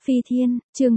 Phi Thiên, chương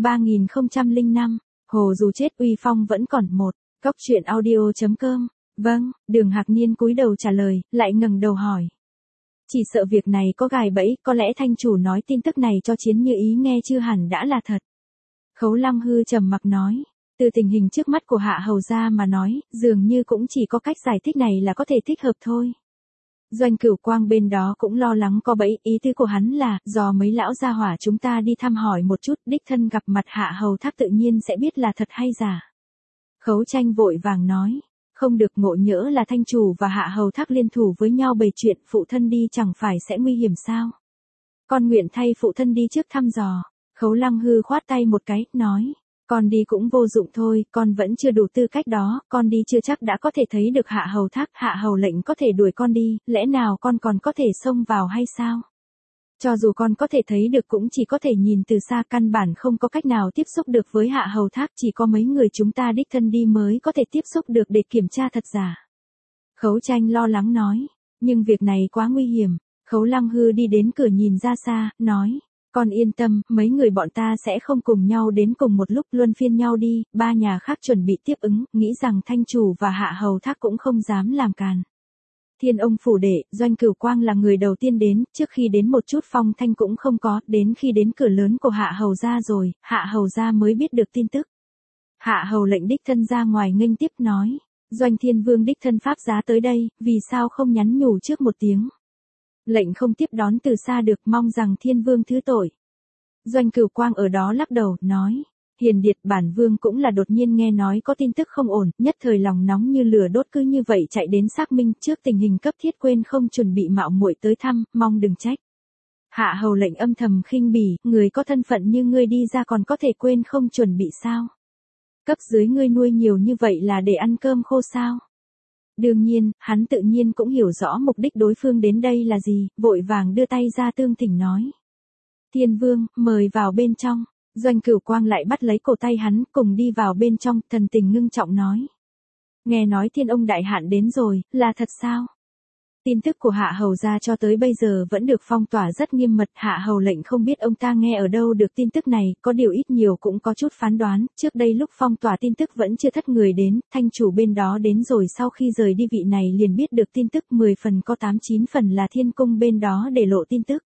3005, Hồ dù chết uy phong vẫn còn một. Cốc truyện audio.com. Vâng, Đường Hạc Niên cúi đầu trả lời, lại ngẩng đầu hỏi. Chỉ sợ việc này có gài bẫy, có lẽ thanh chủ nói tin tức này cho Chiến Như Ý nghe chưa hẳn đã là thật. Khấu Lăng Hư trầm mặc nói, từ tình hình trước mắt của Hạ Hầu gia mà nói, dường như cũng chỉ có cách giải thích này là có thể thích hợp thôi. Doanh Cửu Quang bên đó cũng lo lắng có bẫy, ý tứ của hắn là, do mấy lão gia hỏa chúng ta đi thăm hỏi một chút, đích thân gặp mặt Hạ Hầu Thác tự nhiên sẽ biết là thật hay giả. Khấu Tranh vội vàng nói, không được, ngộ nhỡ là thanh chủ và Hạ Hầu Thác liên thủ với nhau bày chuyện, phụ thân đi chẳng phải sẽ nguy hiểm sao? Con nguyện thay phụ thân đi trước thăm dò. Khấu Lăng Hư khoát tay một cái, nói, con đi cũng vô dụng thôi, con vẫn chưa đủ tư cách đó, con đi chưa chắc đã có thể thấy được Hạ Hầu Thác, Hạ Hầu lệnh có thể đuổi con đi, lẽ nào con còn có thể xông vào hay sao? Cho dù con có thể thấy được cũng chỉ có thể nhìn từ xa, căn bản không có cách nào tiếp xúc được với Hạ Hầu Thác, chỉ có mấy người chúng ta đích thân đi mới có thể tiếp xúc được để kiểm tra thật giả. Khấu Tranh lo lắng nói, nhưng việc này quá nguy hiểm. Khấu Lăng Hư đi đến cửa nhìn ra xa, nói, con yên tâm, mấy người bọn ta sẽ không cùng nhau đến cùng một lúc, luân phiên nhau đi, ba nhà khác chuẩn bị tiếp ứng, nghĩ rằng thanh chủ và Hạ Hầu Thác cũng không dám làm càn. Thiên Ông phủ đệ, Doanh Cửu Quang là người đầu tiên đến, trước khi đến một chút phong thanh cũng không có, đến khi đến cửa lớn của Hạ Hầu gia rồi, Hạ Hầu gia mới biết được tin tức. Hạ Hầu lệnh đích thân ra ngoài nghênh tiếp nói, Doanh Thiên Vương đích thân pháp giá tới đây, vì sao không nhắn nhủ trước một tiếng? Lệnh không tiếp đón từ xa được, mong rằng Thiên Vương thứ tội. Doanh Cửu Quang ở đó lắc đầu, nói, hiền điệt, bản vương cũng là đột nhiên nghe nói có tin tức không ổn, nhất thời lòng nóng như lửa đốt, cứ như vậy chạy đến xác minh, trước tình hình cấp thiết quên không chuẩn bị mạo muội tới thăm, mong đừng trách. Hạ Hầu lệnh âm thầm khinh bỉ, người có thân phận như ngươi đi ra còn có thể quên không chuẩn bị sao? Cấp dưới ngươi nuôi nhiều như vậy là để ăn cơm khô sao? Đương nhiên, hắn tự nhiên cũng hiểu rõ mục đích đối phương đến đây là gì, vội vàng đưa tay ra tương thỉnh nói. Thiên Vương, mời vào bên trong. Doanh Cửu Quang lại bắt lấy cổ tay hắn, cùng đi vào bên trong, thần tình ngưng trọng nói. Nghe nói Thiên Ông đại hạn đến rồi, là thật sao? Tin tức của Hạ Hầu gia cho tới bây giờ vẫn được phong tỏa rất nghiêm mật, Hạ Hầu lệnh không biết ông ta nghe ở đâu được tin tức này, có điều ít nhiều cũng có chút phán đoán, trước đây lúc phong tỏa tin tức vẫn chưa thất người đến, thanh chủ bên đó đến rồi, sau khi rời đi vị này liền biết được tin tức, 10 phần có 8-9 phần là Thiên Cung bên đó để lộ tin tức.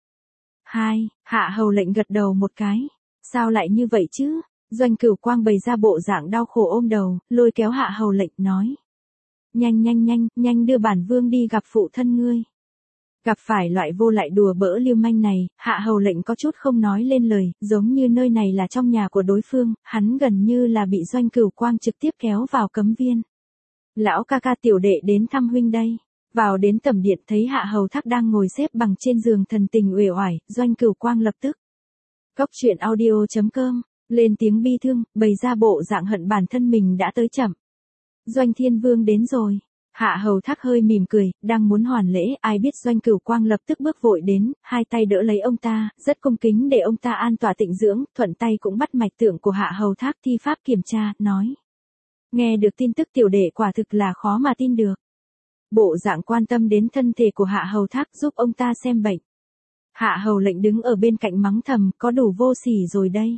2. Hạ Hầu lệnh gật đầu một cái. Sao lại như vậy chứ? Doanh Cửu Quang bày ra bộ dạng đau khổ ôm đầu, lôi kéo Hạ Hầu lệnh, nói. Nhanh đưa bản vương đi gặp phụ thân ngươi. Gặp phải loại vô lại đùa bỡ lưu manh này, Hạ Hầu lệnh có chút không nói lên lời, giống như nơi này là trong nhà của đối phương, hắn gần như là bị Doanh Cửu Quang trực tiếp kéo vào cấm viên. Lão ca ca, tiểu đệ đến thăm huynh đây. Vào đến tẩm điện thấy Hạ Hầu Thác đang ngồi xếp bằng trên giường thần tình uể oải, Doanh Cửu Quang lập tức. Cốc truyện audio.com, lên tiếng bi thương, bày ra bộ dạng hận bản thân mình đã tới chậm. Doanh Thiên Vương đến rồi. Hạ Hầu Thác hơi mỉm cười, đang muốn hoàn lễ, ai biết Doanh Cửu Quang lập tức bước vội đến, hai tay đỡ lấy ông ta, rất cung kính để ông ta an tọa tịnh dưỡng, thuận tay cũng bắt mạch tượng của Hạ Hầu Thác thi pháp kiểm tra, nói. Nghe được tin tức tiểu đệ quả thực là khó mà tin được. Bộ dạng quan tâm đến thân thể của Hạ Hầu Thác giúp ông ta xem bệnh. Hạ Hầu lệnh đứng ở bên cạnh mắng thầm, có đủ vô sỉ rồi đây.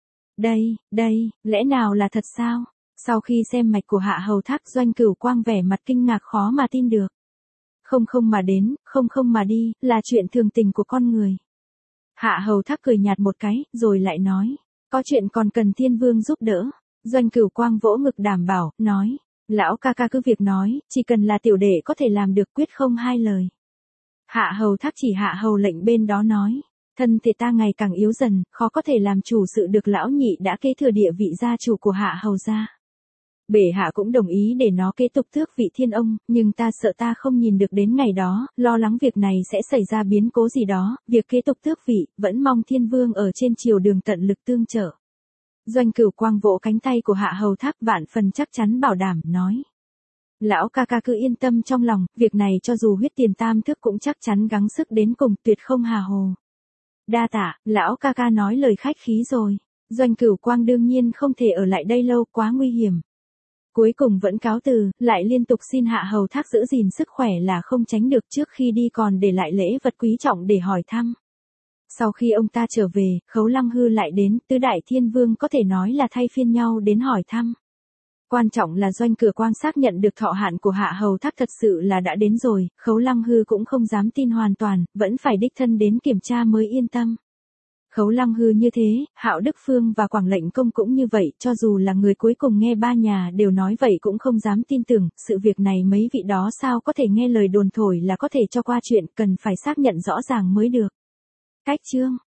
Đây, lẽ nào là thật sao? Sau khi xem mạch của Hạ Hầu Thác, Doanh Cửu Quang vẻ mặt kinh ngạc khó mà tin được. Không mà đến, không mà đi, là chuyện thường tình của con người. Hạ Hầu Thác cười nhạt một cái, rồi lại nói, có chuyện còn cần Thiên Vương giúp đỡ. Doanh Cửu Quang vỗ ngực đảm bảo, nói, lão ca ca cứ việc nói, chỉ cần là tiểu đệ có thể làm được, quyết không hai lời. Hạ Hầu Thác chỉ Hạ Hầu lệnh bên đó nói, thân thể ta ngày càng yếu dần, khó có thể làm chủ sự được, lão nhị đã kế thừa địa vị gia chủ của Hạ Hầu gia. Bệ hạ cũng đồng ý để nó kế tục tước vị Thiên Ông, nhưng ta sợ ta không nhìn được đến ngày đó, lo lắng việc này sẽ xảy ra biến cố gì đó, việc kế tục tước vị, vẫn mong Thiên Vương ở trên triều đường tận lực tương trợ. Doanh Cửu Quang vỗ cánh tay của Hạ Hầu Thác, vạn phần chắc chắn bảo đảm, nói. Lão ca ca cứ yên tâm trong lòng, việc này cho dù huyết tiền tam thức cũng chắc chắn gắng sức đến cùng, tuyệt không hà hồ. Đa tạ, lão ca ca nói lời khách khí rồi. Doanh Cửu Quang đương nhiên không thể ở lại đây lâu, quá nguy hiểm. Cuối cùng vẫn cáo từ, lại liên tục xin Hạ Hầu Thác giữ gìn sức khỏe là không tránh được, trước khi đi còn để lại lễ vật quý trọng để hỏi thăm. Sau khi ông ta trở về, Khấu Lăng Hư lại đến, tứ đại thiên vương có thể nói là thay phiên nhau đến hỏi thăm. Quan trọng là Doanh Cửa Quang xác nhận được thọ hạn của Hạ Hầu Thác thật sự là đã đến rồi, Khấu Lăng Hư cũng không dám tin hoàn toàn, vẫn phải đích thân đến kiểm tra mới yên tâm. Khấu Lăng Hư như thế, Hạo Đức Phương và Quảng Lệnh Công cũng như vậy, cho dù là người cuối cùng nghe ba nhà đều nói vậy cũng không dám tin tưởng, sự việc này mấy vị đó sao có thể nghe lời đồn thổi là có thể cho qua chuyện, cần phải xác nhận rõ ràng mới được. Cách chương